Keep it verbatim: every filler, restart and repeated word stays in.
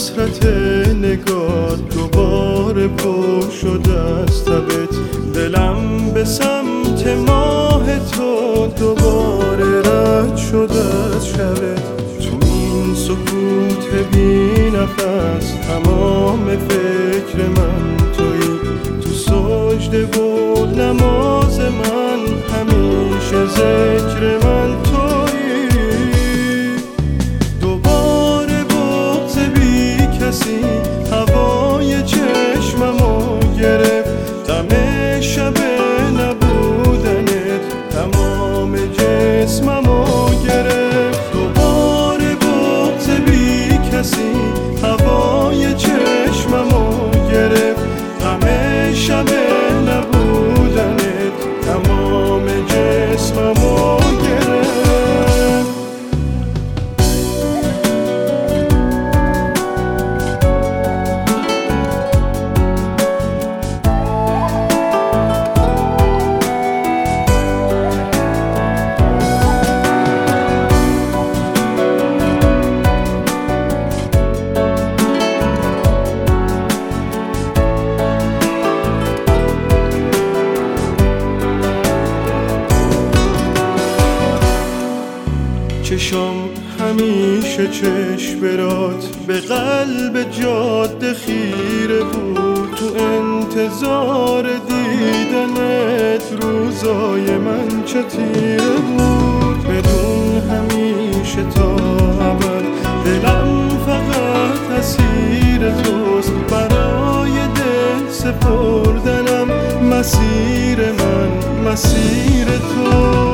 حسرت نگاه دوباره پر شده از تبت، دلم به سمت ماه تو دوباره رد شده از شبت. تو این سکوت بی نفس تمام فکر من تویی، تو سجده و نماز من همیشه ذکر من تویی. دوباره بغض بی کسی هوای چشممو گرفت، دم شب نبودنت تمام جسممو گرفت. دوباره بغض بی کسی هوای چشممو گرفت، دم شب نبودنت تمام جسممو گرفت. چشم همیشه چشم برات به قلب جاده خیره بود، تو انتظار دیدنت روزای من چه تیره بود. بدون همیشه تا ابد دلم فقط اسیر توست، برای دل سپردنم مسیر من مسیر تو.